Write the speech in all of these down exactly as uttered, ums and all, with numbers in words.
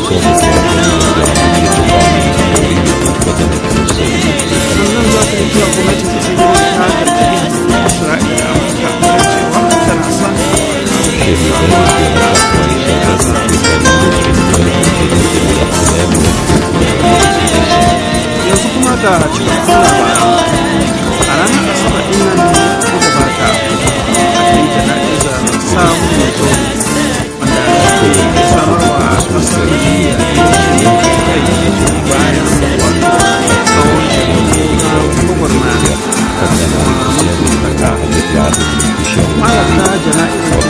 صادق وعملية بعملية الدعم الإسرائيلي والبدن الفلسطيني. منظمة الإطلاق ومجلس تسجيل الاتحاد الجديد إسرائيل وقتا أصلا شهد ذلك رفع وإشارات مثالية للبلد الجديد والاحتلال والاحتلال. yanzu kuma ga cikakkun labaran a ranar asabar ɗin nan ta gabata a cikin jana'iza samun mutu wanda ya samarwa kasar da kai bayan tsawon shekaru na gwagwarmaya malarta jana'izar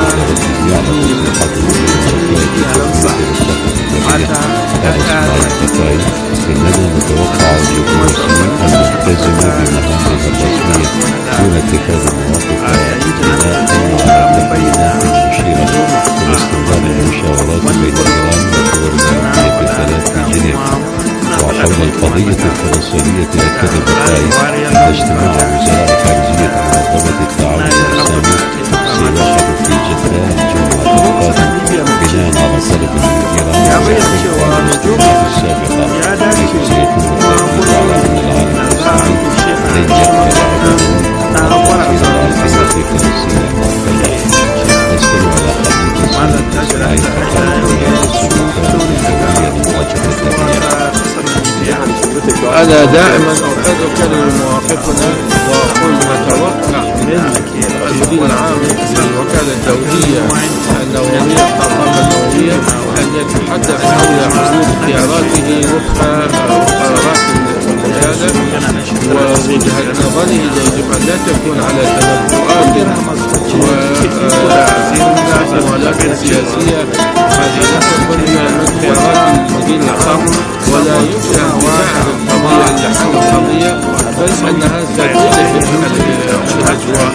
iyalansa mata ya ƙara إننا نتوقع للمسلمين الملتزمة بمهامهم الرسمية دون اتخاذ المواقف بناء المشيرة واستخدام المشاورات بين إيران والدول العربية بالثلاث في جنيف. وحول القضية الفلسطينية أكد بوتاي عند اجتماع وزراء خارجية منظمة التعاون الإسلامي سيعقد في جدة الجمعة القادمة بناء على طلب من إيران في الاجتماعات السابقة، حيث سيكون التأكيد على أن العالم الإسلامي لن يقبل أبدا في فلسطين المحتلة. نستمع إلى حديث السيد أنا دائما أؤكد لمواقفنا وأقول نتوقع من المدير العام للوكالة الدولية النووية الطاقم النووية أن يتحدث حول حلول خياراته وفق قرارات الوكالة، ووجهة نظره يجب أن لا تكون على تنبؤات ومحاولات سياسية. هذه لا تكون من خيارات المدير العام، ولا يمكن أن تساعد القضية لحل القضية، بل أنها ستكون الأجواء.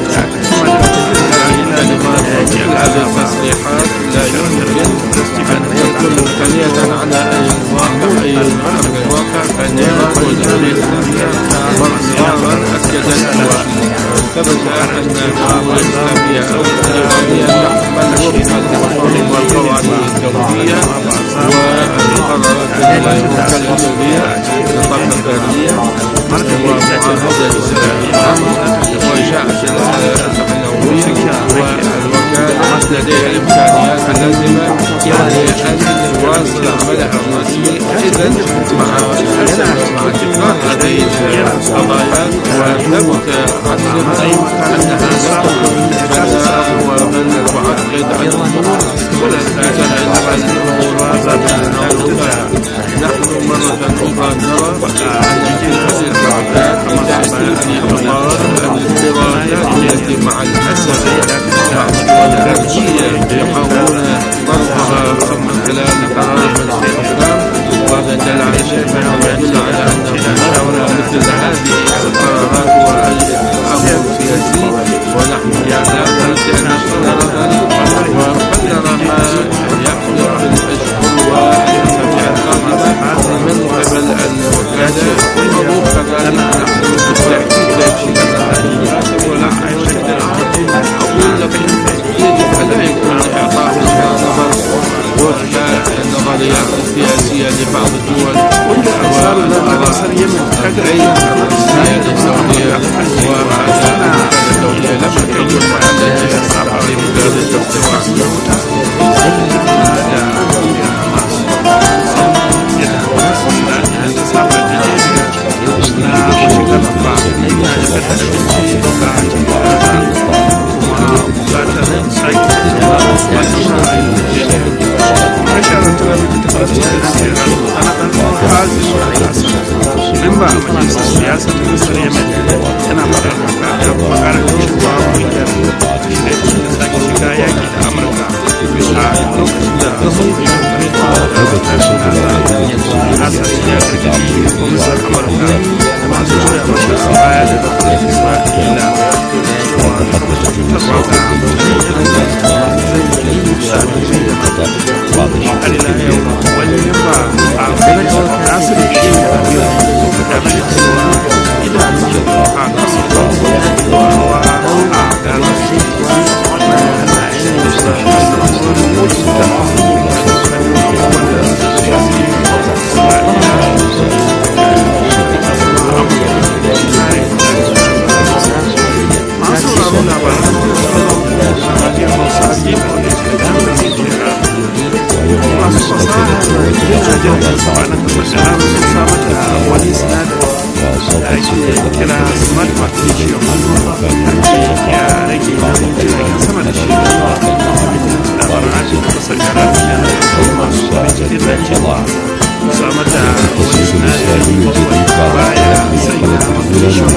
الكلمات وهذه التصريحات لا يمكن أن تكون مبتنية على أي واقع أي أمر واقع، فإن إيران والدولة الإسلامية مرارا أكدت وثبت أن الدولة الإسلامية أو الإيرانية تعمل وفقا للقوانين والقوانين الدولية وقرارات الوكالة الدولية للطاقة البرية ومعاهدة وإنشاء الطاقة النووية، والوكالة لديها الإمكانيات اللازمة أن تواصل عملها الرسمي. إذن مع مع تكرار هذه القضايا وثبت عزم أنها لا تكون بلاء وبل تعقد الأمور ولا تسهل الأمور الموضوعة. نحن مرة أخرى نرى أن في هذه القضايا القرارات الاضطرارات التي مع الأسف والخارجية يحاولون ضربها من خلال قرارات الأحكام، وهذا دل على شيء يدل على أن المشاورة مثل هذه القرارات والأمر السياسي، ونحن لا نستطيع أن نرى ذلك، وقد نرى ما يحدث في الأشهر والأسابيع القادمة من قبل الوكالة، وكذلك نحن بالتأكيد لا شيء ولا أقول لكم يجب أن يكون إعطاء النظر وفق النظريات السياسية لبعض الدول والقضاء السياسية الدولية، وهذا الدولية لم تكن معلنة في مجال الاستواء. Member of Majlis Siyasa Terbesar Yemen yana faɗa ya kuma ƙara cewa ƙungiyar da ke shiga yaƙi da Amurka a lokacin da Hassan ya karɓi gwamnatin Amurka da masu juya masa baya da Isra'ila wani memba a Nasiru Shehu da mai cewa idanun a kasa ruwa a galashi wannan yana yin da قتلت ووجدت jiragen sama na الرجال Iran sun samar da wani sinadari وأصابت ستة kira smart magnesium ya rage nauyin jiragen sama da shi labaran ake kusa gara masu cikin lafiya samar da wani sinadari baya sanya magnesium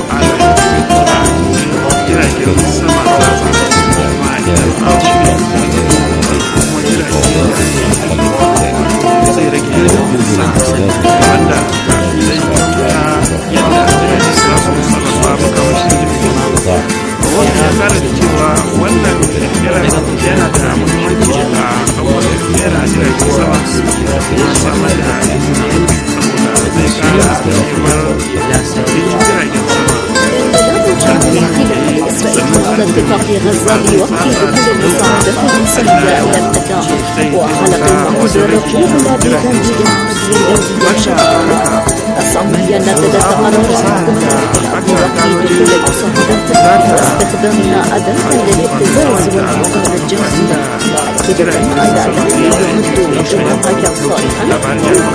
a jiragen sama za su kuma idan an kuma jiragen zai rage yawan sa wanda zai ta yadda jiragen za su sarrafa makamashin jirgin wani ya kara da cewa wannan yana da muhimmanci a kawai yana jiragen sama ya samar da izinin saboda zai kara kimar jiragen sama على اتفاق غزة بوقف دخول المساعدة الإنسانية إلى القطاع وخلق المعهود الرقيب الذي تمديد الدولة الصومالية نفذت قرار حكومة الأرض وقف دخول المساعدات واستخدامها أداة للابتزاز والعقاب الجنسي مؤكدة أن ذلك يمد جمهورية صالحا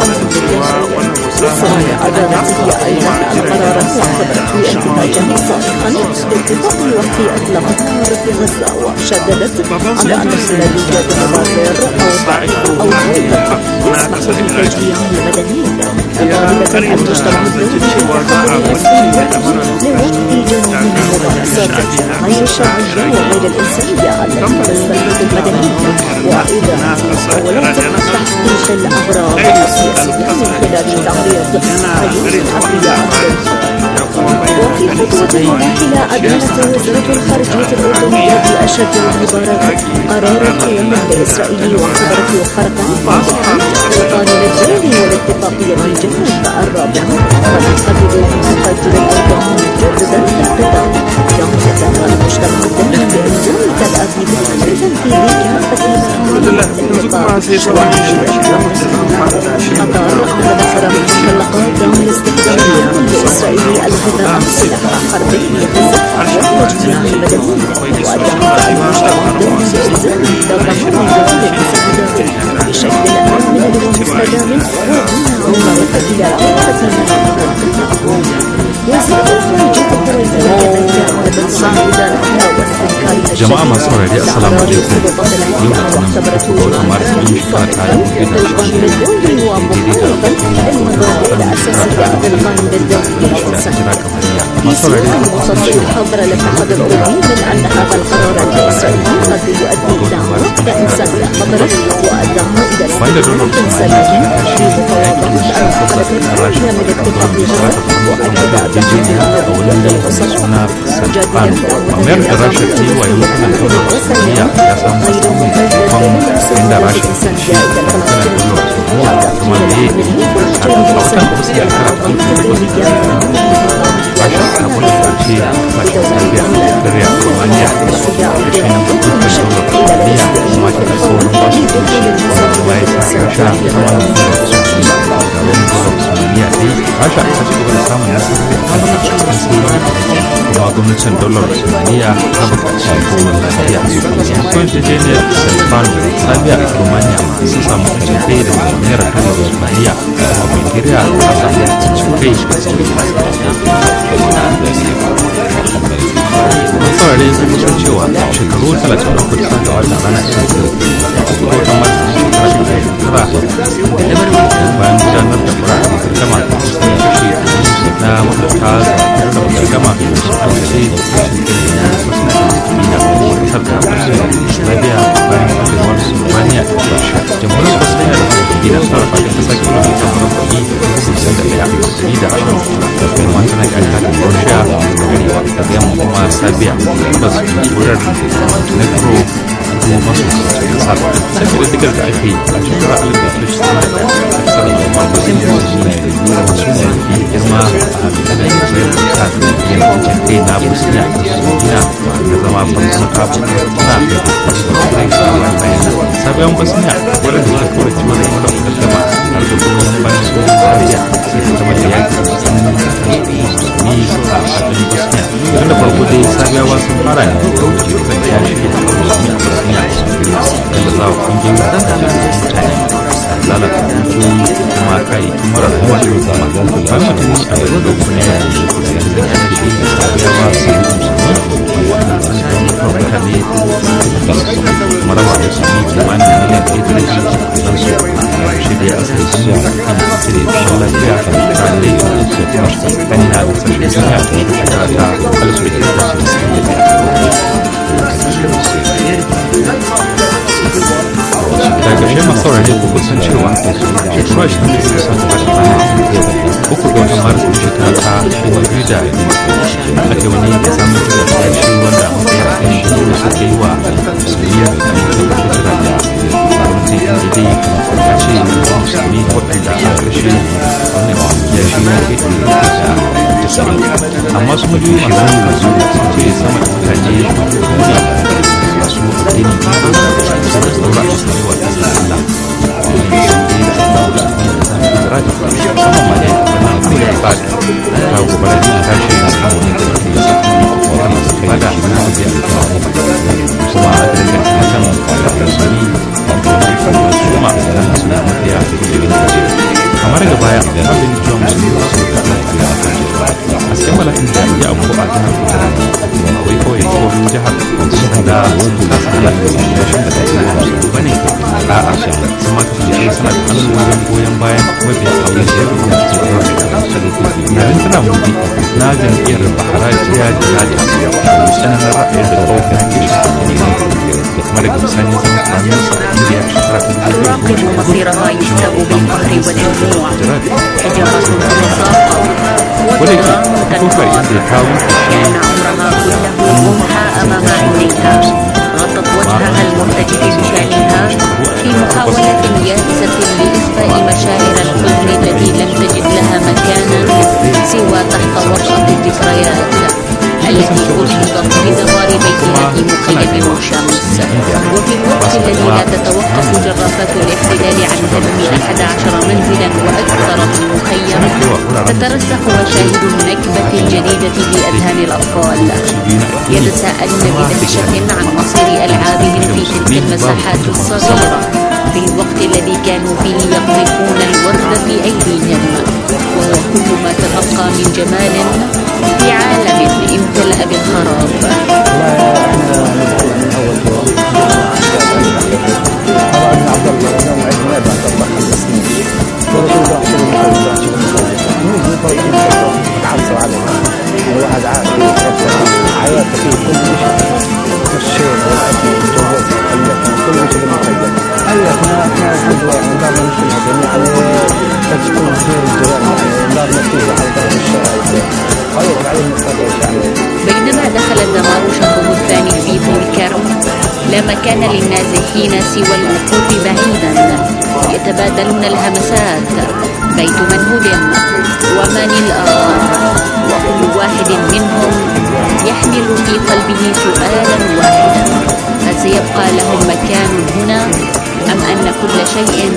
وصل أدارته أيضا القرار واعتبرت انتهاجا صالحا باتفاق الوقت أطلقتها في غزة وشددت على أن السلالية مبادر أو ضعيف أو غير يسمح بالتشجيع المدنيين طالبة المجتمع الدولي بتحمل مسؤوليته لوقف جميع الممارسات غير الشرعية وغير الإنسانية التي تستهدف المدنيين وأيضا ولو تم تحقيق الأغراض السياسية من خلال تعريض حدود العقلية وفي خطوة إلى أدانت وزارة الخارجية الأردنية بأشد العبارات قرار القيام الإسرائيلي واعتبرته خرقا فاضحا للقانون الدولي والاتفاقية الجنوب الرابعة ونعتبر مقاتل الأردن مجردا للقطاع يعتبر المجتمع الدولي بإلزام تل أبيب بتنفيذ كافة قطار تدخل مطلقات دعم الاستخدام الإسرائيلي الغذاء سلاح حربي لغزة وتجميع المدنيين وأدعم المجتمع الدولي بإلزام تضمن ذلك المساعدات بشكل آمن ومستدام ودون عودة إلى علاقة jama'a masu saurari assalamu alaikum yau da tunan ga watan maris ɗin shekara ta dubu da ashirin jira kamariya masu saurari da kusan cewa bayan da donald trump ya tashi da yakin siyasar na rasha da kamfanin bisa ta kuma da yarjejeniya a wani mai suna sanfan mamayar da rasha ta yi wa yankunan daular osmaniya ya samu sakamakon inda rasha ta shi yankunan daular osmaniya da kuma meye a watan kusa da shekara ta dubu rasha ta kula da ce kasashen serbia bulgaria romania da su da shi na dukkan daular osmaniya kuma ta da sauran basu da shi wanda kuma ya sa rasha ta wani daular osmaniya da wani daular osmaniya dai rasha ta ci gaba da samun nasarori a kan cikin sauran kuma gwamnatin daular osmaniya ta buƙaci hukumar lafiya sakamakon jejeniyar sanfan serbia da romania sun samu kashe kai da naira daular osmaniya kuma bulgaria ta samu kashe kai da sauran saurare sun kusan cewa shekaru talatin da uku da suka gabata ranar irin ta ko ta masu shekara shekara shekara bayan gudanar da fura da gargama da kusan kashe na mafarta da gargama a kashe da shirkin da wasu na dina kasar da kasar lafiya bayan kwallewar slovenia da rasha jamhuriyar bosnia da gina sarrafa da kasar kilomita murabba'i sittin da ɗaya ni da rasha da kuma tana iyaka da russia da arewa da yamma kuma serbia gabas wurar montenegro kuma masu cikin kasar sai da digar da ake yi a shekarar alif da tara sama da ɗaya a kasar da kuma bosnia su ne masu ne fi girma a daga yankin kasar yankin kai na bosnia da slovenia da zama farkon kafin na da kuma bayan sabiyan bosnia wadda ta kura kima da ita da gama har da goyon bayan su serbia sai ta zama da yaki tsakanin musulmi a fadin bosnia tun da farko dai sabiyawa sun fara ne da wuce zan ya shirya da musulmi a bosnia da za a kungiyoyi da kasashen mutane musulmi a yau da kuma ya yi da ya shi ya ba su yi musulmi wanda an samu mutane marawa da su yi kimanin miliyan ɗaya da rashi don su shirya a sassu kan cire shi lafiya a mutane da su ta kan na da sashen duniya da shekara ta alisu da ta su daga ƙarshe masu saurare ko kusan cewa shekara shi ne su san uku ga watan maris da shekara ta dubu biyu da ake wani da samun da ya shi wanda ya kai shi da su ke yi wa musulmiya da mutum da kusa da gwamnatin indiya a ce musulmi waɗanda a ƙarshe wani ya shi ya ke da sami amma su majiyoyi masu yanzu sun ce sama da mutane masu addinin da su da saura a sami wa ɗansa Allah wani sun je da Allah da Allah da sami da rata musamman ma dai wannan abu ya ba da ta gobara da tashi na samun wani da ya sa wani su kai da na da ya ta kuma a da ya ta can da sami kuma a da su na mafiya da ke kamar da baya abin jiwa musulmi su ka a cikin bala'in da ya abu a jihar kudu akwai kawai kogin jihar da sun kasa halatta da rashin da take da musulmi ba ne a'a sun ma kasance suna da hannun wajen goyon bayan mabiya auren da ya fi da cikin yayin tana mulki na jam'iyyar baharajiya da nata da tsananin ra'ayin da kawai da ke da kuma daga bisani zama tsanin sa da ya shekara ta تراقب مصيرها يشتاق بالقهر والدموع حجارة مصاقة وطغران تنفع كان عمرها كله ممحى أمام عينيها غطت وجهها المرتجف بشانها في محاولة يائسة لإخفاء مشاعر الحزن التي لم تجد لها مكانا سوى تحت وطأة الذكريات التي أرصدت بجدار بيتها في مخيم الشمس وفي الوقت الذي لا تتوقف جرافات الاحتلال عن هدم أحد عشر منزلا وأكثر من مخيم تترسخ مشاهد النكبة الجديدة في أذهان الأطفال يتساءلون بدهشة عن مصير ألعابهم في تلك المساحات الصغيرة في الوقت الذي كانوا فيه يقذفون الورد في أيديهم وهو كل ما تبقى من جمال في عالم امتلأ بالخراب. الواحد عارف حياته فيه كل شيء الشيء والأكل والجوز كل شيء مخيم ألا هنا الحمد لله نقدر نمشي جميعا تكون غير الجيران نقدر نتيجة على ضرب الشارع خير عليه المستقبل. بينما دخل الدمار شهره الثاني في طول كرم لا مكان للنازحين سوى الوقوف بعيدا يتبادلون الهمسات بيت من هدم ومن الآخر وكل واحد منهم يحمل في قلبه سؤالا واحدا هل سيبقى لهم مكان هنا أم أن كل شيء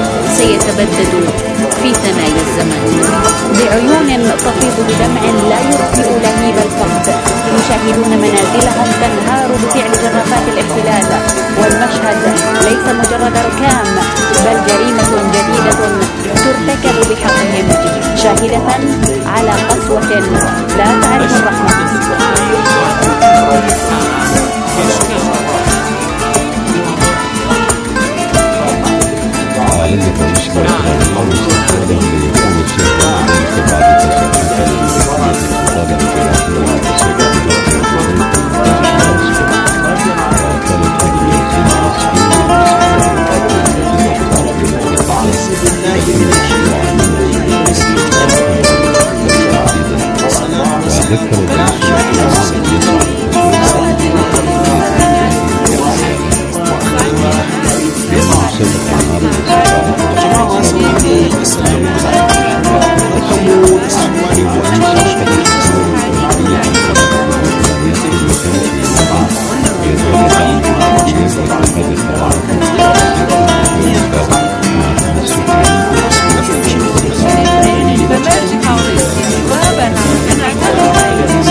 سيتبدد في ثنايا الزمن. بعيون تفيض بدمع لا يطفئ لهيب الفقد يشاهدون منازلهم تنهار بفعل جرافات الاحتلال والمشهد ليس مجرد ركام بل جريمة جديدة ترتكب بحقهم شاهدة على قسوة لا تعرف الرحمة. The magic house is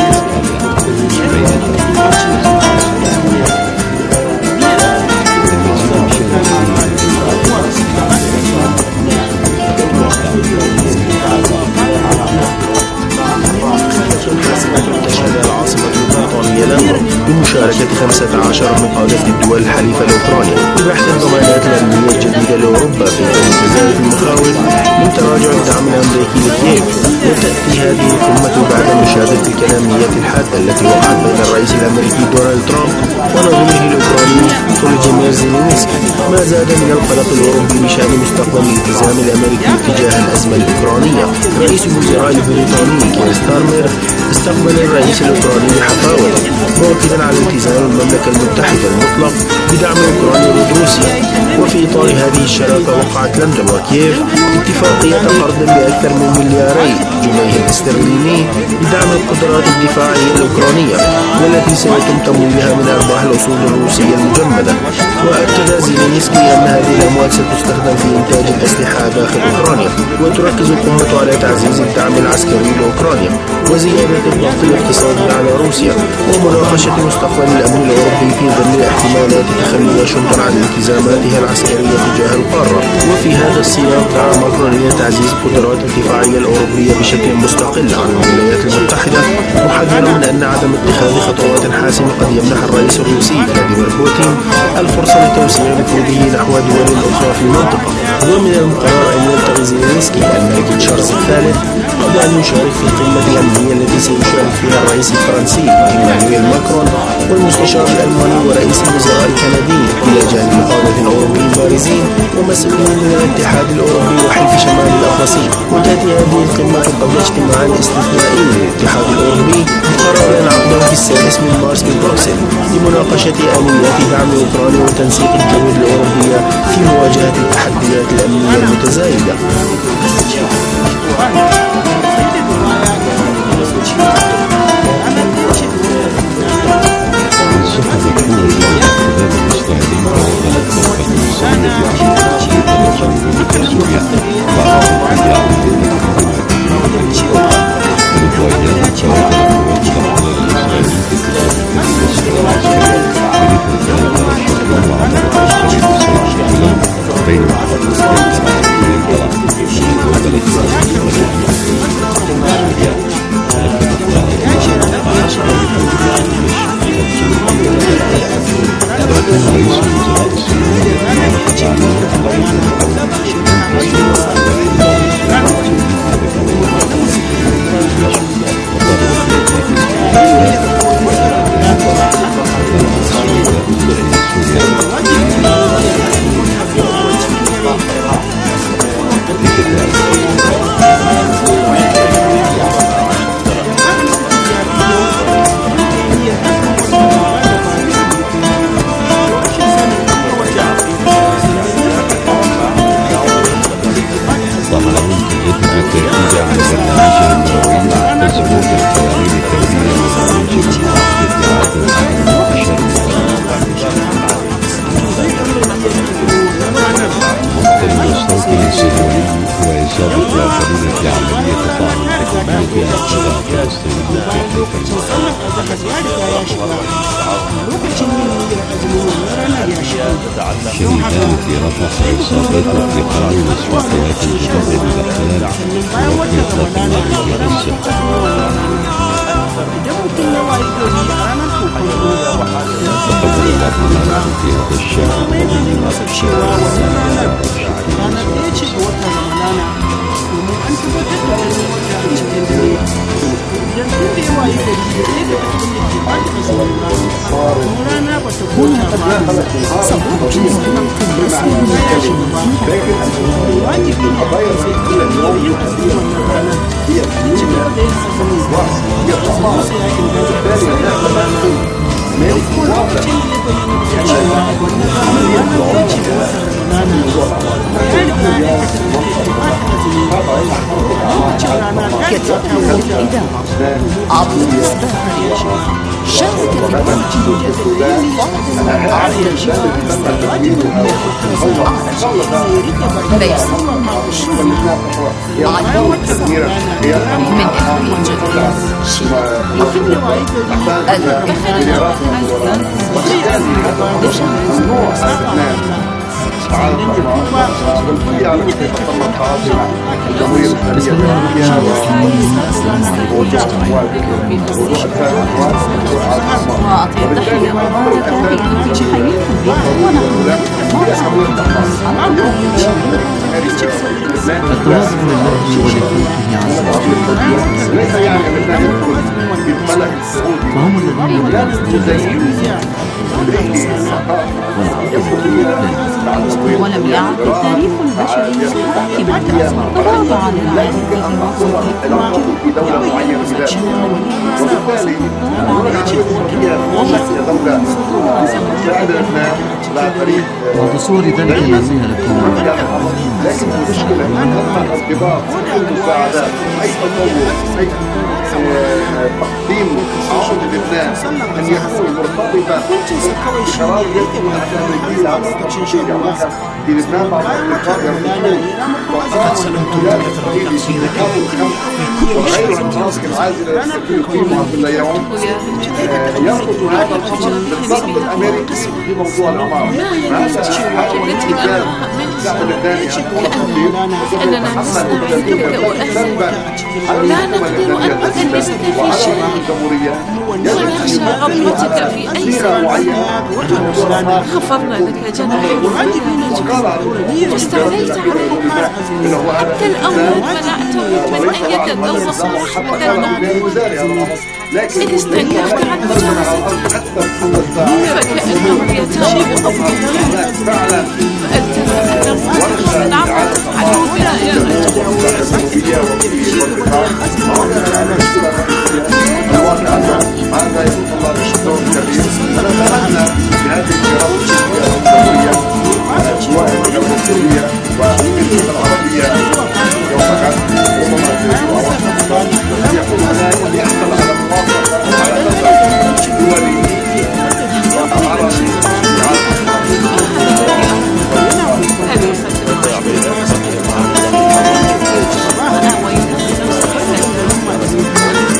بمشاركة خمسة عشر من قادة الدول الحليفة لأوكرانيا لبحث الضمانات الأمنية الجديدة لأوروبا في تزايد المخاوف من تراجع الدعم الأمريكي لكييف. وتأتي هذه القمة بعد مشاهدة الكلاميات الحادة التي وقعت بين الرئيس الأمريكي دونالد ترامب ونظيره الأوكراني فولوديمير زيلينسكي، ما زاد من القلق الأوروبي بشأن مستقبل الالتزام الأمريكي تجاه الأزمة الأوكرانية. رئيس الوزراء البريطاني كير ستارمر استقبل الرئيس الأوكراني حفاوة، مؤكدا على التزام المملكة المتحدة المطلق بدعم أوكرانيا ضد روسيا. وفي إطار هذه الشراكة وقعت لندن وكييف اتفاقية قرض بأكثر من ملياري جنيه استرليني لدعم القدرات الدفاعية الأوكرانية، والتي سيتم تمويلها من أرباح الأصول الروسية المجمدة. وأكد زيلينسكي أن هذه الأموال ستستخدم في إنتاج الأسلحة داخل أوكرانيا. وتركز القمة على تعزيز الدعم العسكري لأوكرانيا وزيادة الضغط الاقتصادي على روسيا ومناقشة مستقبل الأمن الأوروبي في ظل احتمالات تخلي واشنطن عن التزاماتها العسكرية تجاه القارة. وفي هذا السياق دعا ماكرون إلى تعزيز القدرات الدفاعية الأوروبية بشكل مستقل عن الولايات المتحدة، محذرا من أن عدم اتخاذ خطوات حاسمة قد يمنح الرئيس الروسي فلاديمير بوتين الفرصة لتوسيع نفوذه نحو دول أخرى في المنطقة. ومن المقرر أن يلتقي زيلينسكي الملك تشارلز الثالث قبل أن يشارك في القمة الأمنية التي سيشارك فيها الرئيس الفرنسي إيمانويل ماكرون والمستشار الألماني ورئيس الوزراء الكندي، إلى جانب قادة أوروبيين بارزين ومسؤولين من الاتحاد الأوروبي وحلف شمال الأطلسي. وتأتي هذه القمة قبل اجتماع استثنائي للاتحاد الأوروبي مقرر عقده في السادس من مارس ببروكسل لمناقشة آليات دعم أوكرانيا وتنسيق الجهود الأوروبية في مواجهة التحديات الأمنية المتزايدة. شهيدان في رفح وإصابات وارتقاء وسوقيات الجبل بالأخلاق وفي إطلاق النار تقبل الله منا في هذا الشهر كتبها الإدارة عبر الإصدار شارك في التسجيل فاضل عبد الجواد السيد بيصل المعشور على واتساب من إخراج شيء التخليق التواصل لله ولخلقه عز وجل فهم الذين ولم يعد التاريخ البشري حاكما تغاضى عن العادة وتصور ذلك الذين لكم لكن المشكلة أن الانضباط والمساعدات أي تطور أي تقديم عون لبنان أن يكون مرتبطا بقرار يجب الأمريكي العام في لبنان بعد الانتقال وقد سلمت وغير المناطق العازلة يقيمها كل يوم يأخذ هذا الأمر بالضغط الأمريكي في موضوع العمارة. هذا حاول الاتجاه أننا نستعيد وأهلا لا نقدر أن نكلمك في شيء ونخشى غضبتك في أي زمان خفضنا لك جناحك فاستعليت علينا حتى الأمر منعته من أن يتجوز صاحبة لنا إذ استنكفت عن مجالستي فكأنه يتابع أمرك فأنت نعم تفعله بنا يا هذا يكون الله بشكل كبير. فنتمنى بهذه الجرائم الدولية سواء الدولة السورية والمنطقة العربية يوم غد ربما يكون هذا يحصل على موافقة على نظام دولي وعربي أنا وين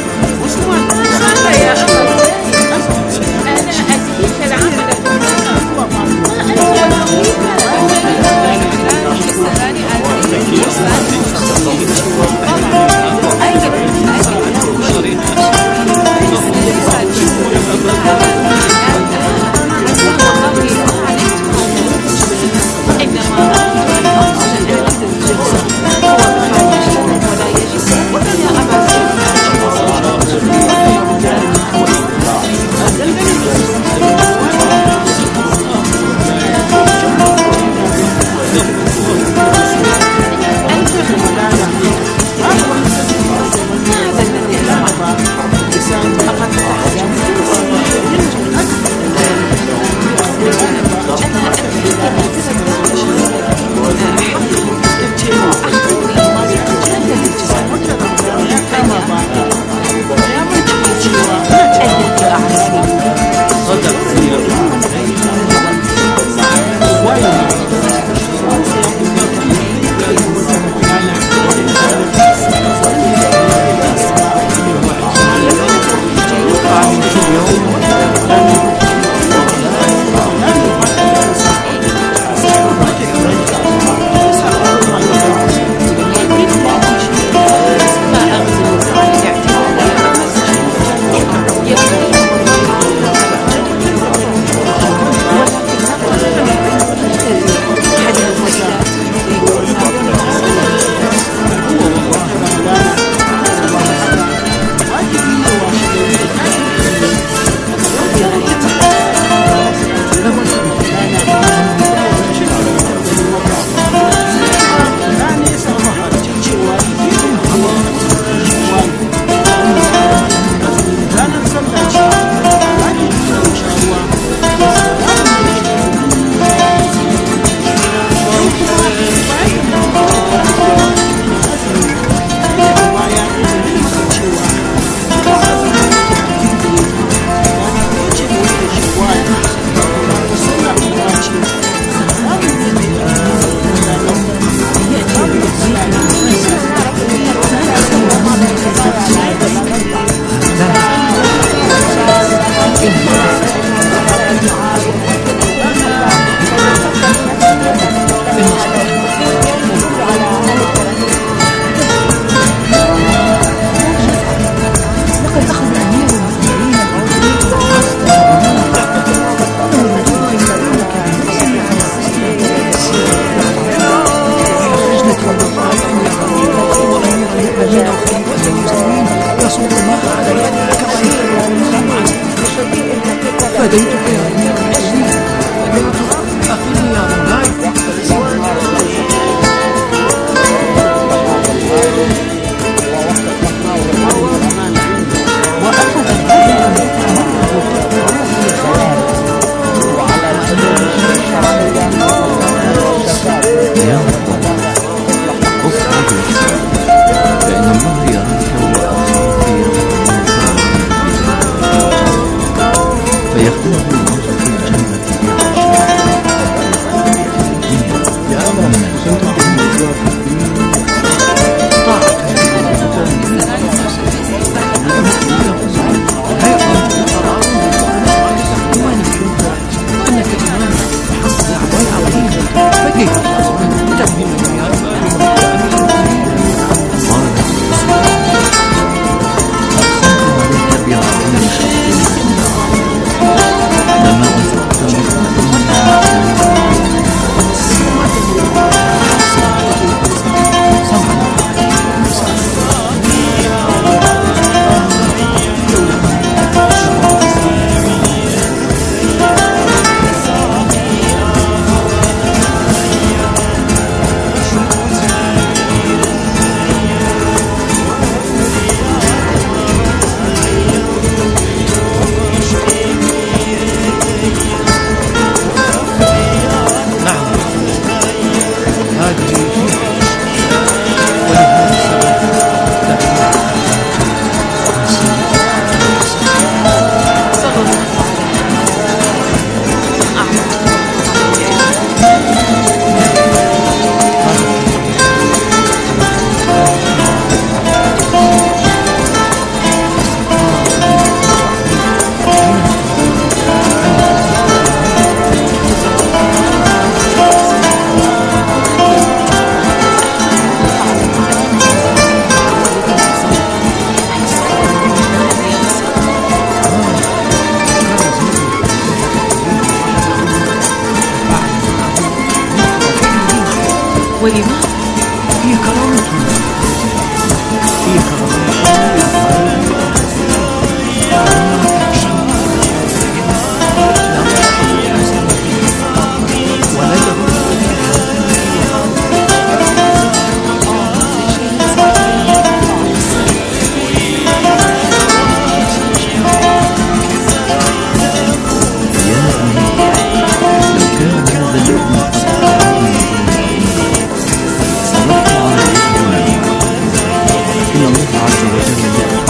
فإن الله يراك ويراك في فيختمه الموت في الجنة ولماذا؟ هي كرامتنا، هي كرامتنا. إن الله عز وجل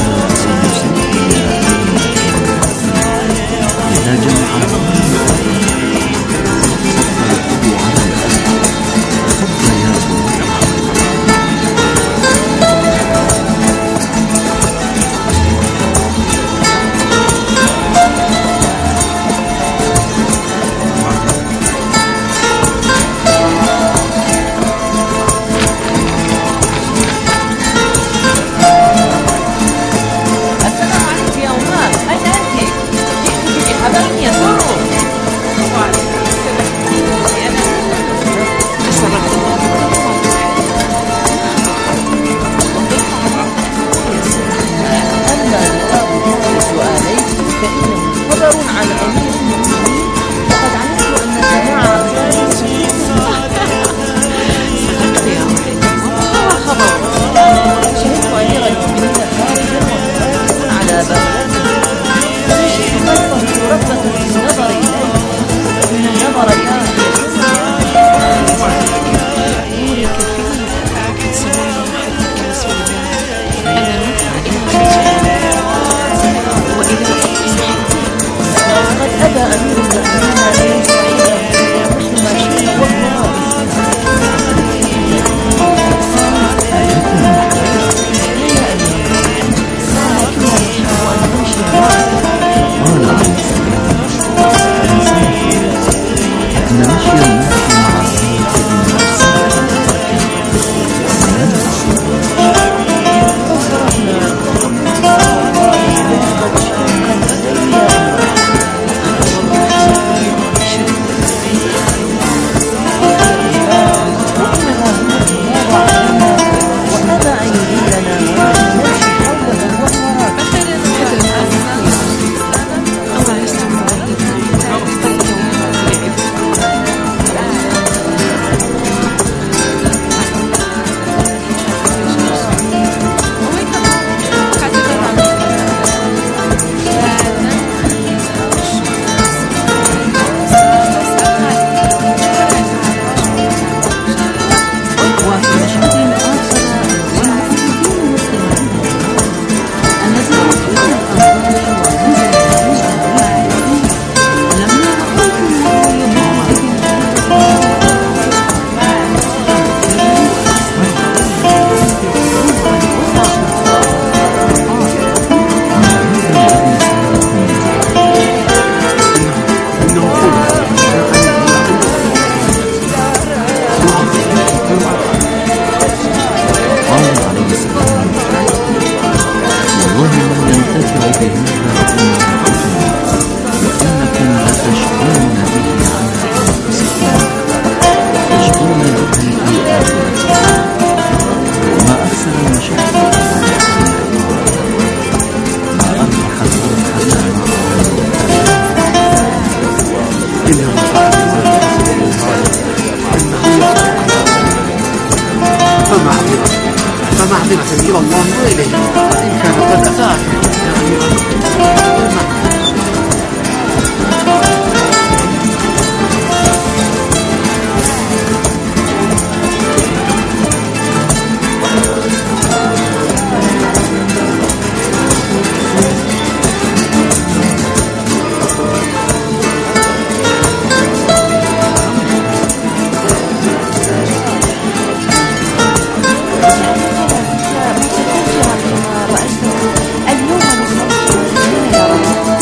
معذرة إلى الله وإليه إن كان قد أساء يعني اليوم من الموت الذين يرون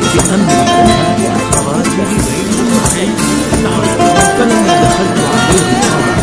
بأمر هذه القرارات جديدة. فلما دخلت عليه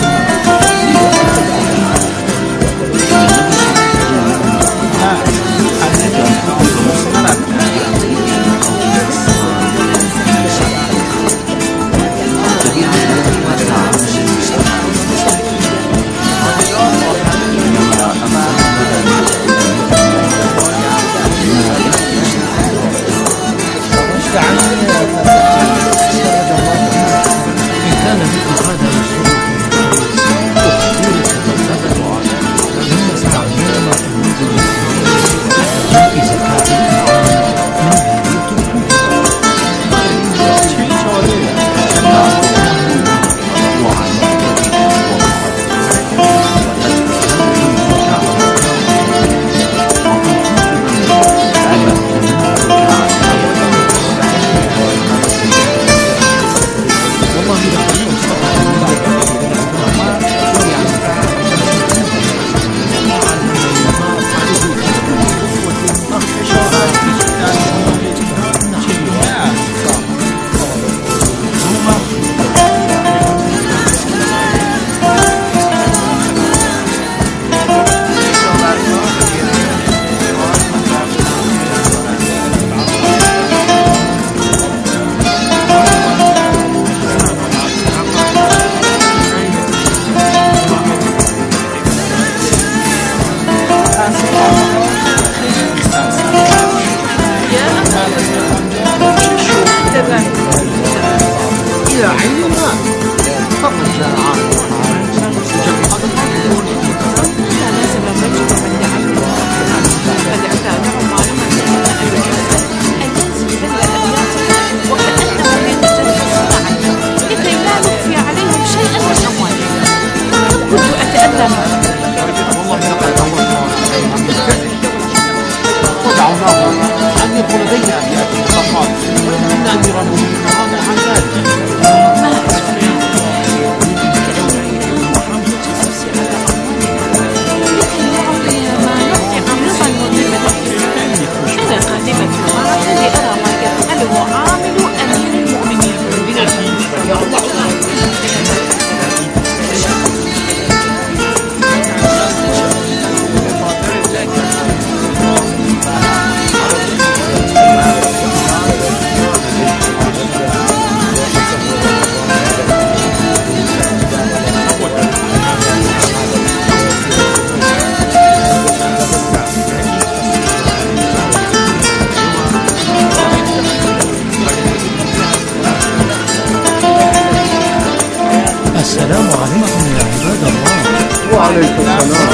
السلام عليكم يا عباد الله. وعليكم السلام.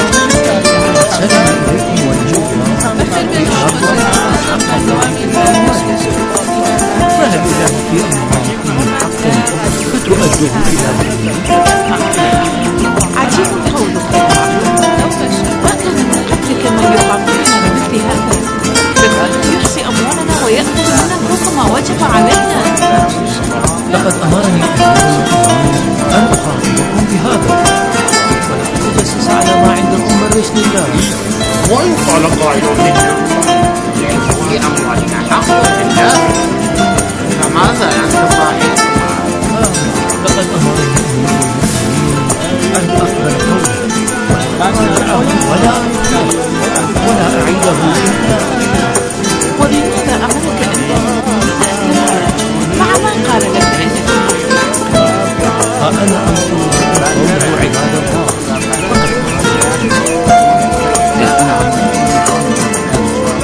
السلام عليكم والجبنة. فهل إذا في أمركم حق فتؤدوه إلى غيره؟ عجيب قولك وكان من قبلك من يقابلنا بمثل هذا بالغالب يحصي أموالنا ويأخذ منا فوق ما وجب علينا. لقد أمرني أن أخاطبكم بهذا ولا أتجسس على ما عندكم من رسل الله. وإن قال قائل منهم ليس في أموالنا حق لله فماذا أنت قائل؟ لقد أمرني أن أقبل قوله ولا أنكره ولا أعيده إلا. ولماذا أمرك أن تأتي مع ما قال لك أنك فأنا أقول قوله عباد الله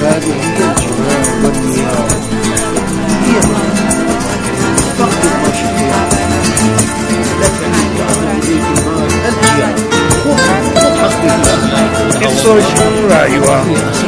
هذه الجبال والديار هي تقضي المشكلة لك أن تعمل إليك المال الجيار وتقضي الأخلاق السوشيال رأيوة.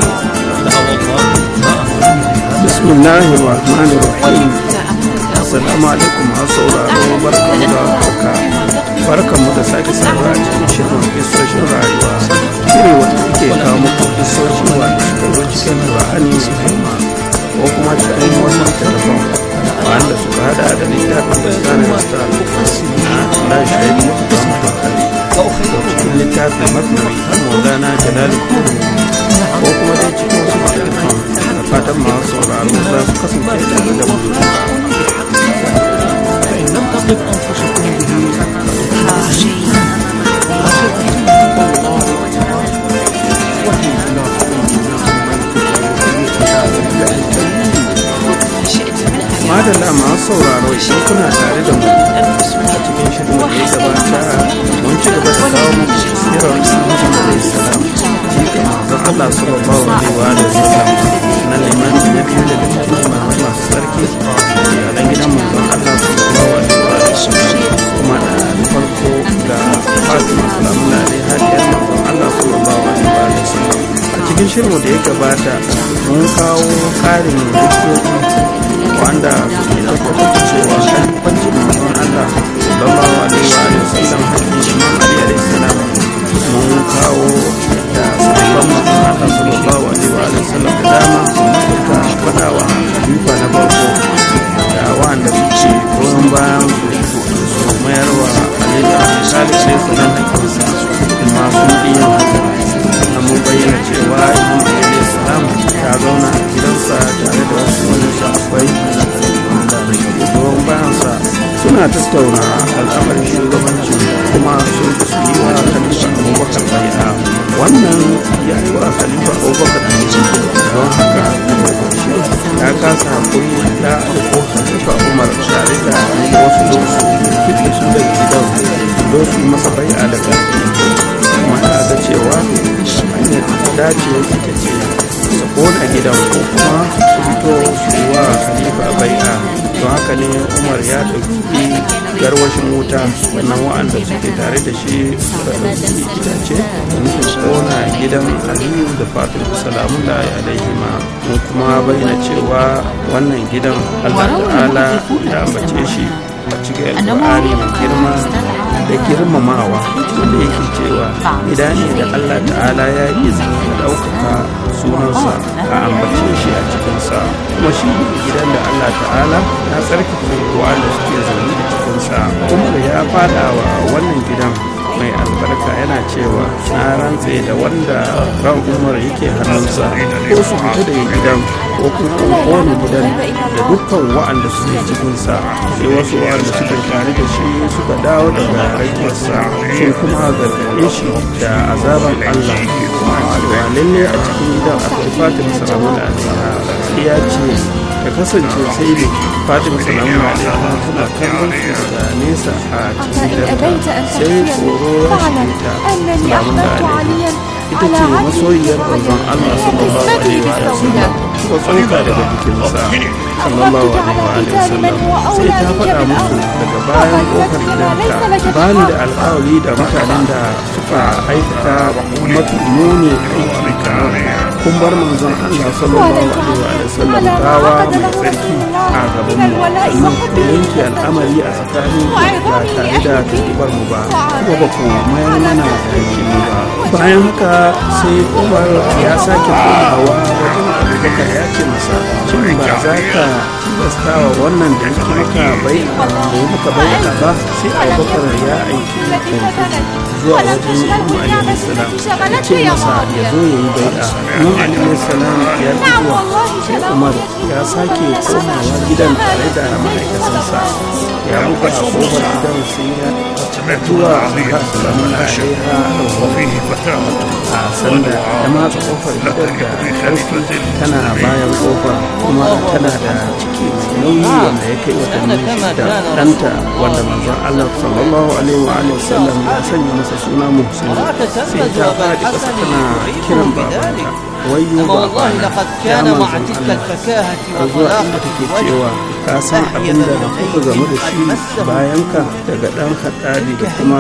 بسم الله الرحمن الرحيم. السلام عليكم sauraro barkamu da haka barkamu da sake saurara a cikin shirin isoshin rayuwa shiri wanda ke kawo muku isoshi wanda suka zo cikin Qur'ani mai girma ko kuma cikin wasu littattafan wanda suka hada da littafin da sanar da na Allah shaidu don bakari ko cikin littafin masnari har maulana jalaluddin ko kuma dai cikin wasu littattafan da fatan masu sauraro za su kasance tare da mu. لم تطلب أنفسكم به madalla masu sauraro idan kuna tare da mu a cikin shirin da ya gabata mun ci gaba da kawo muku sirar Muhammad alaihi salam jika manzon Allah sallallahu alaihi wa sallam na limani na biyu daga cikin imamai masu sarki iyalan gidan manzon Allah sallallahu alaihi wa sallam kuma da farko ga Fatima salamun alaiha hadiyar manzon Allah sallallahu alaihi wa sallam. A cikin shirin da ya gabata mun kawo ƙarin hujjoji wanda suke tabbatar da cewa kalifancin manzon Allah sallallahu alaihi wa sallam hakkin Imam Ali alaihi salam mun kawo da sabon manzon Allah sallallahu alaihi wa sallam da dama suka faɗa wa halifa na farko da wanda suke goyon bayan su mayar wa Ali da Abi Talib alaihi salam hakkinsa amma sun ƙi yin haka. Mun bayyana cewa Imam Ali alaihi salam ya zauna a gidansa tare da wasu wani sahabbai wanda goyon bayansa suna tattauna al'amarin shugabanci kuma sun su yi wa khalifa Abubakar bai'a. Wannan ya yi wa khalifa Abubakar bai'a don haka ya kasa hakuri da ko khalifa Umar tare da wasu lokaci fiye su daga gidan don su yi masa bai'a da ƙarfi kuma ya ga cewa hanyar ta dace ita ce su kona gidan ko kuma su fito su yi wa khalifa bai'a. don haka ne Umar ya ɗauki garwashin wuta wannan wa'anda suke tare da shi suka ɗauki itace da nufin kona gidan Aliyu da Fatima salamun da alaihi ma. mun kuma bayyana cewa wannan gidan Allah ta'ala ya ambace shi a cikin Alƙur'ani mai girma da girmamawa wanda yake cewa gida ne da Allah ta'ala ya yi izini da ɗaukaka sunansa a ambace shi a cikinsa kuma shi ne gidan da Allah ta'ala ya tsarkake wanda suke zaune a cikinsa. Umar ya fada wa wannan gidan mai albarka yana cewa na rantse da wanda ran Umar yake hannunsa ko su fita daga gidan ko kuma kowane gidan da dukkan wa'anda suke cikinsa. Sai wasu wa'anda suke tare da shi suka dawo daga rakiyarsa sun kuma gargaɗe shi da azaban Allah. Wa lalle a cikin gidan akwai Fatima salamu alaiha ya ce ya kasance sai ne Fatima salamu alaiha tana kallon su daga nesa a cikin gidanta sai tsoro ya shige ta salamu alaiha ita ce masoyiyar manzon Allah sallallahu alaihi wa sallam ko tsoka daga jikinsa sallallahu alaihi wa sallam sai ta faɗa musu daga bayan kofar gidanta ba ni da alƙawari da mutanen da suka aikata mafi muni aiki kamar kun bar manzon Allah sallallahu alaihi wa sallam gawa mai tsarki a gaban mu sannan ku yanke al'amari a tsakanin ba tare da tuntubar mu ba kuma ba ku mayar mana aiki mu ba. Bayan haka sai Umar ya sake komawa wajen Abubakar ya ce masa shin ba za ka tilasta wa wannan da yake maka bai da yi maka bai ba. Sai Abubakar ya aiki zuwa wajen Imam Ali alaihi salam ya ce masa ya zo ya yi bai'a. Imam Ali alaihi salam ya ki zuwa sai Umar ya sake komawa gidan tare da ma'aikatansa ya buga kofar gidan sai ya zuwa Zahra salamu alaiha a sanda ya matsa kofar gidan da ƙarfi tana bayan kofar kuma tana da ciki nauyi wanda ya kai watanni shida. Ɗanta wanda manzon Allah sallallahu alaihi wa alihi wasallam ya sanya masa suna Muhsin sai ta faɗi ƙasa tana kiran babanta wayyo أما ba والله لقد ya كان مع manzon تلك Allah الفكاهة har zuwa inda وطلاقة take الوجه cewa ka san abin da kuka game da shi bayan ka daga ɗan haɗari da kuma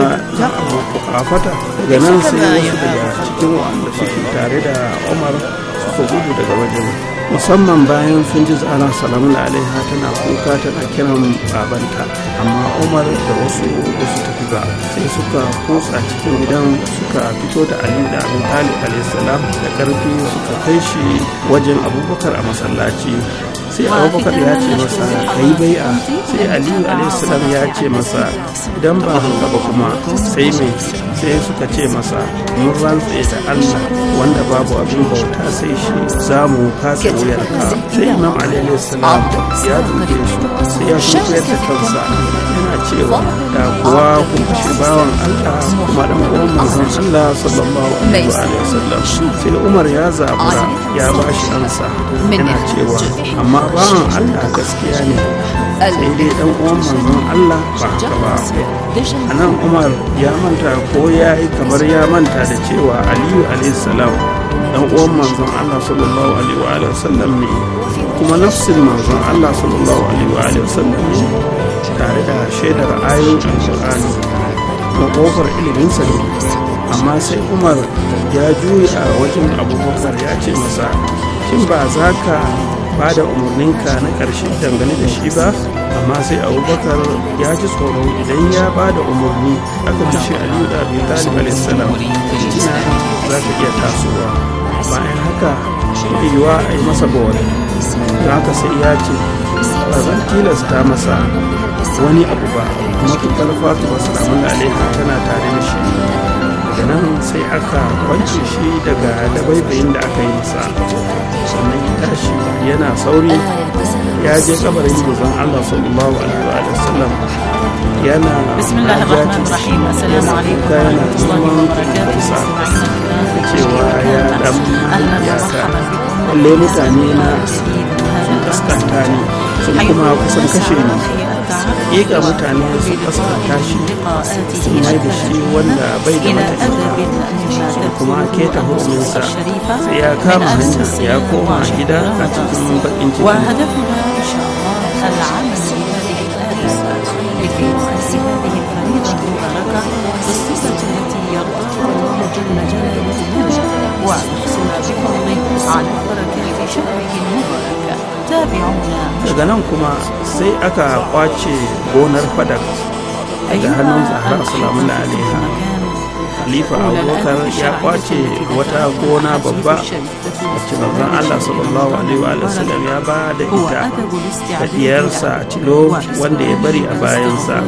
kafata daga nan sai wasu daga cikin wanda suke tare da Umar suka gudu daga wajen, musamman bayan sun ji zara salamun alaiha tana kuka tana kiran babanta, amma Umar da wasu wasu tafi ba, sai suka kutsa cikin gidan suka fito da Ali da Abi Talib alaihi salam da karfi suka kai shi wajen Abubakar a masallaci. Sai Abubakar ya ce masa kai bai'a, sai Aliyu alaihi salam ya ce masa idan ba haka ba kuma sai me, sai suka ce masa mun rantse da Allah wanda babu abin bauta sai shi za mu kasa wuyarka. Sai Imam Ali alaihi salam ya duke su sai ya shukar da kansa yana cewa da kuwa kun kashe bawan Allah kuma dan uwan manzon Allah sallallahu alaihi wa sallam. Sai Umar ya zabura ya bashi ansa yana cewa amma bawan Allah gaskiya ne sai dai dan uwan manzon Allah ba haka ba. A nan Umar ya manta ko ya yi kamar ya manta da cewa Aliyu alaihi salam dan uwan manzon Allah sallallahu alaihi wa sallam ne, kuma nafsin manzon Allah sallallahu alaihi wa sallam ne, tare da shaidar ayoyin Qur'ani kuma kofar ilimin sa ne. Amma sai Umar ya juya a wajen Abubakar ya ce masa shin ba za ka ba da umarninka na ƙarshe dangane da shi ba? Amma sai Abubakar ya ji tsoro idan ya ba da umarni aka kashe Aliyu da Abi Talib alaihi salam fitina za ta iya tasowa, bayan haka yiwuwa a yi masa bawali. Don haka sai ya ce ba zan tilasta masa wani abu ba matuƙar Fatima salamun alaiha tana tare da shi. Daga nan sai aka kwance shi daga dabaibayin da aka yi masa, sannan ya tashi yana sauri ya je kabarin manzon Allah sallallahu alaihi wa sallam yana hajjaci yana kuka yana neman kansa cewa ya dan yaka lalle mutane na sun kaskanta ni sun kuma kusan kashe ni. Hakika mutane sun kaskanta shi sun mai da shi wanda bai da mataimaka kuma keta huruminsa, sai ya kama hanya ya koma gida a cikin bakin ciki. Daga nan kuma sai aka kwace gonar Fadak daga hannun Zahra salamun alaiha. Khalifa Abubakar ya kwace wata gona babba wacce manzon Allah sallallahu alaihi wa sallam ya ba da ita da diyarsa Tilo wanda ya bari a bayansa.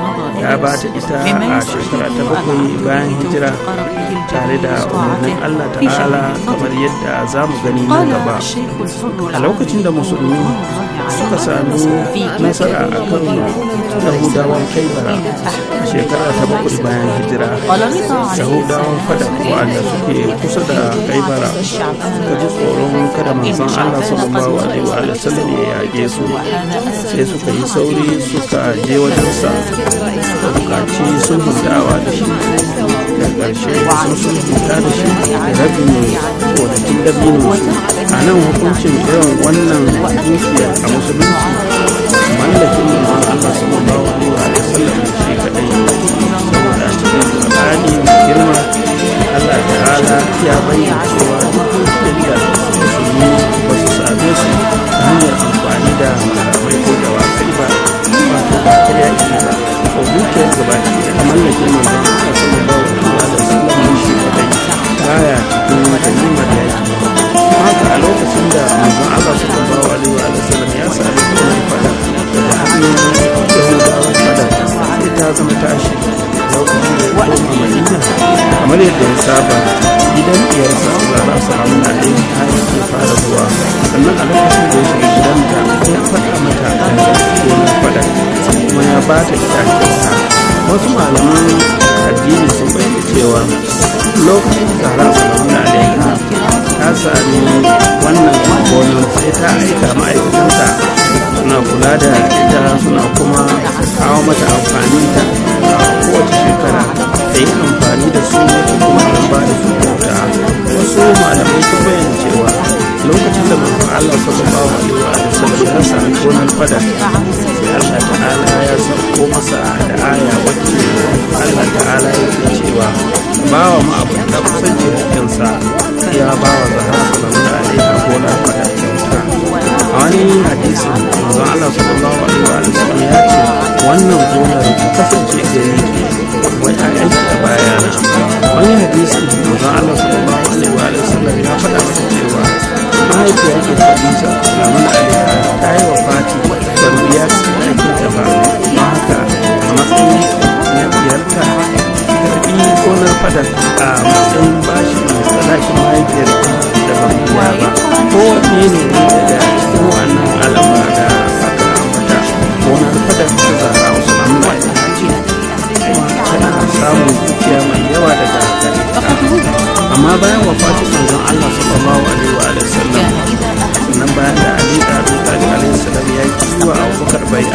Ya ba ta ita a shekara ta bakwai bayan hijira tare da umarnin Allah ta'ala kamar yadda za mu gani nan gaba. A lokacin da musulmi suka sami nasara a kan Yahudawan Kaibara a shekara ta bakwai bayan hijira, Yahudawan Fadak wanda suke kusa da Kaibara suka ji tsoron kada manzon Allah sallallahu alaihi wa sallam ya yage su, sai suka yi sauri suka je wajensa da bukaci sulhun da'awa da shi. Da ƙarshe sun sulhunta da shi da rabin gonakin dabino. A nan hukuncin irin wannan dukiya a musulunci mallakin manzon Allah sallallahu alaihi wa sallam shi kadai, saboda cikin Qur'ani mai girma Allah ta'ala ya bayyana cewa dukkan da musulmi ba su same su ta hanyar amfani da makamai ko dawakai ba, wato ba ta yaki ba, ko dukiyar gabaki da mallakin manzon Allah sallallahu alaihi wa sallam shi kadai baya cikin wata nimar yaki. Haka a lokacin da manzon Allah sallallahu alaihi wa sallam ya sami gonar Fadak daga hannun Yahudawan Fadak, sai ta zama tashi. Lokacin da ya koma Madina kamar yadda ya saba, gidan diyarsa Zahra salamun alaiha yake fara zuwa, sannan a lokacin da ya shiga gidanta ya faɗa mata gonar Fadak kuma ya ba ta ita kyauta. Wasu malaman addini sun bayyana cewa lokacin da Zahra salamun alaiha ta sami wannan gonar sai ta aika ma'aikatanta suna kula da ita suna kuma kawo mata amfaninta a kowace shekara da yi amfani da su kuma an ba da su kyauta. Wasu malamai sun bayyana cewa lokacin da manzon Allah sallallahu alaihi wa sallam ya sami gonar fada sai Allah ta'ala ya sauko masa da aya wacce Allah ta'ala yake cewa bawa ma abu da kusanci hakkinsa ya bawa Zahra sallallahu alaihi wa gonar fada kyauta. A wani hadisi manzon Allah sallallahu alaihi wa sallam ya ce wannan gonar ta kasance gare ki wai a yanki da bayana. Wani hadisi manzon Allah sallallahu alaihi wa sallam ya faɗa masa cewa mahaifiyar ke Khadija salamun alaiha ta yi wa Fati tarbiya cikin aikin ta ba don haka a matsayin na biyarta karɓi gonar fadar a matsayin bashi mai sadakin mahaifiyar da ba mu ba kowanne ne daga cikin wannan al'amura da aka ambata gonar fadar ta Zahra salamun alaiha ce kuma tana samun dukiya mai yawa daga gare ta. Amma bayan wafatin manzon Allah sallallahu alaihi wa sallam nan bayan da Ali da Abi Talib alaihi salam ya yi wa Abubakar bai'a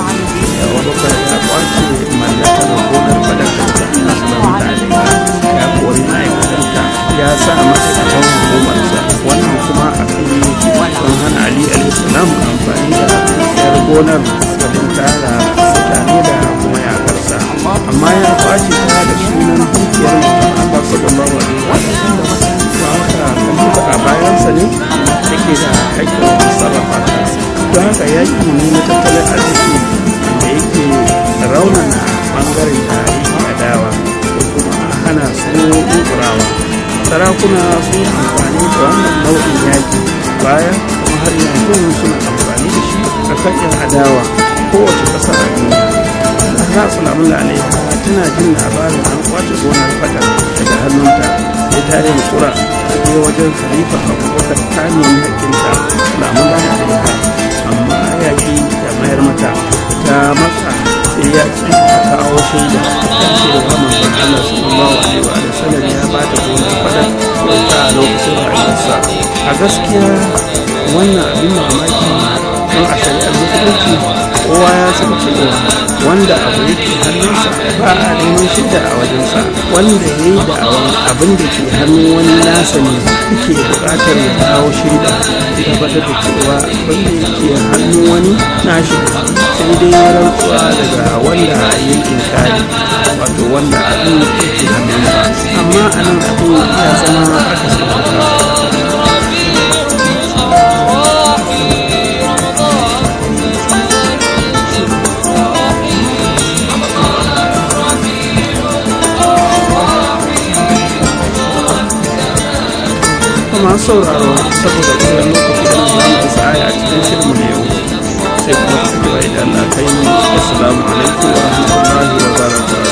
ya Abubakar ya kwace mallakar gonar fadar da Allah sallallahu alaihi ya kori ma'aikatanta ya sa ma'aikatan hukumarsa wannan kuma a fili sun hana Ali alaihi salam amfani da yar gonar wajen tara mutane da kuma yakarsa amma ya kwace ta da sunan dukiyar Allah sallallahu alaihi wa sallam ba haka khalifa a bayansa ne yake da haƙƙin sarrafa ta don haka yaƙi ne na tattalin arziki da yake raunana ɓangaren da yake adawa ko kuma hana su yunkurawa. Sarakuna sun yi amfani da wannan nau'in yaƙi baya kuma har yanzu suna amfani da shi a kan yan adawa kowace ƙasa a duniya. Zahra salamun alaiha tana jin labarin an kwace gonar fada daga hannunta sai ta yi kura ta je wajen khalifa Abubakar ta nemi hakkinta salamun alaiha amma yaƙi da mayar mata ta matsa sai ya ci ta kawo shaida kan cewa manzon Allah sallallahu alaihi wa sallam ya ba ta gonar fada wata a lokacin rayuwarsa. A gaskiya wannan abin mamaki don a shari'ar musulunci kowa ya san cewa wanda abu yake hannunsa ba a neman shaida a wajensa wanda ya yi da'awan abin da ke hannun wani nasa ne yake buƙatar ya kawo shaida tabbatar da cewa abin da yake hannun wani nashi sai dai ya rantsuwa daga wanda ya yi inkari wato wanda abin yake hannunsa amma a nan abin ya zama aka sabata. masu sauraro saboda ƙuran lokaci da za mu isa aya a cikin shirin na yau sai kuma ta gaba idan Allah kai mu. Assalamu alaikum wa rahmatullahi wa barakatuh.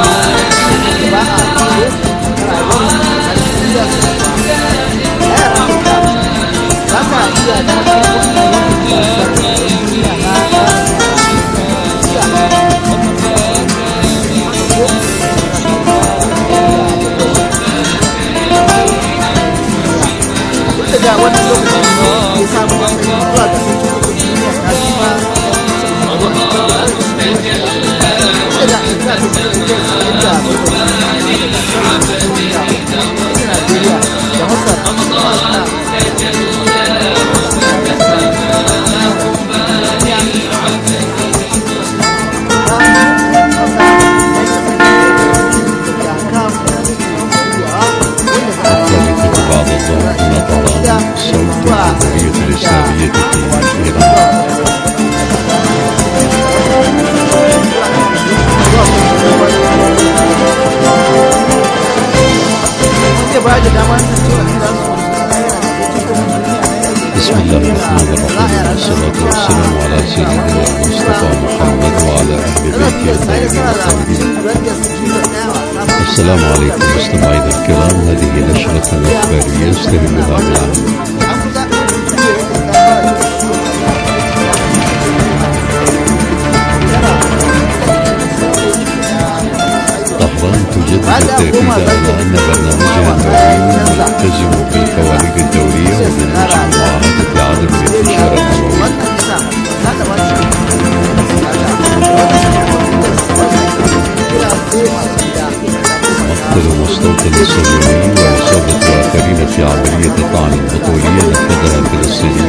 Yeah. بسم الله الرحمن الرحيم والصلاة والسلام على سيدنا المصطفى محمد وعلى أهل بيته الطيبين الطاهرين. السلام عليكم مستمعينا الكرام، هذه نشرة إخبارية استهلها بالعمل. طهران تجدد التأكيد على أن برنامجها النووي ملتزم بالقوانين الدولية ومنهج معاهدة عدم الانتشار النووي. مقتل مستوطن صهيوني وإصابة آخرين في عملية طعن بطولية نفذها فلسطيني